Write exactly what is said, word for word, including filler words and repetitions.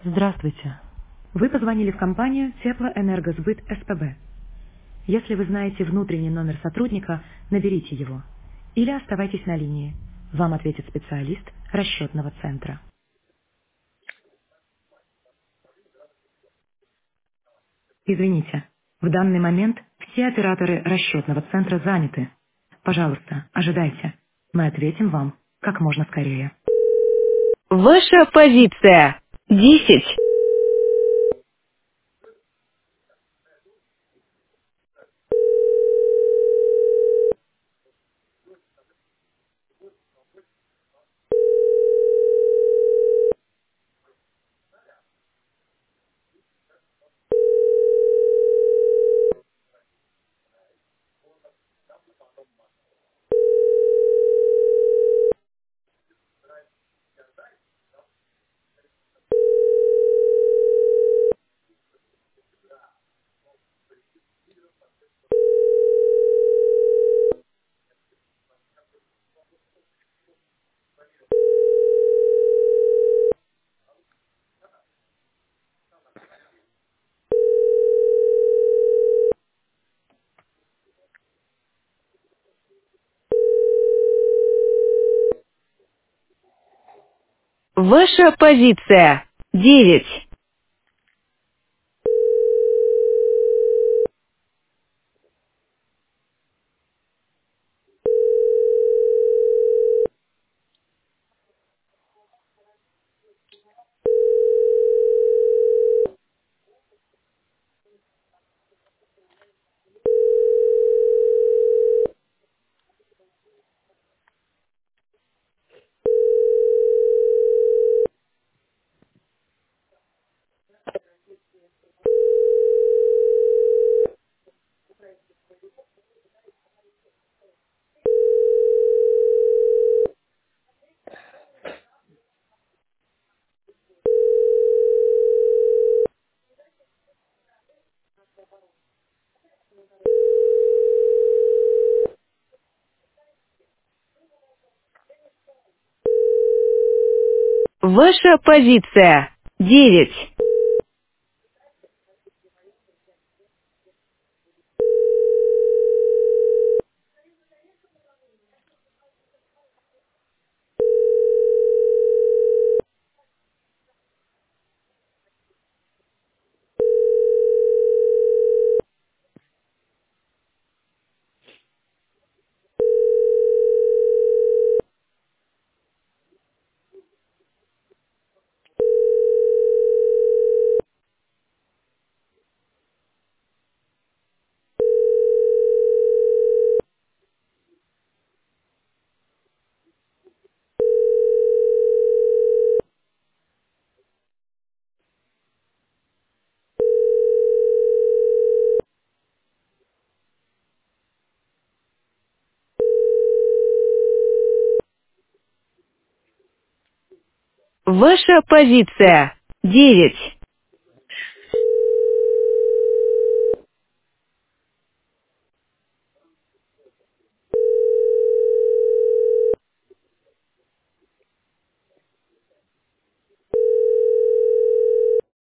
Здравствуйте. Вы позвонили в компанию Теплоэнергосбыт СПБ. Если вы знаете внутренний номер сотрудника, наберите его. Или оставайтесь на линии. Вам ответит специалист расчетного центра. Извините, в данный момент все операторы расчетного центра заняты. Пожалуйста, ожидайте. Мы ответим вам как можно скорее. Ваша позиция. десять. Ваша позиция. девять. Ваша позиция. девять. Ваша позиция. девять.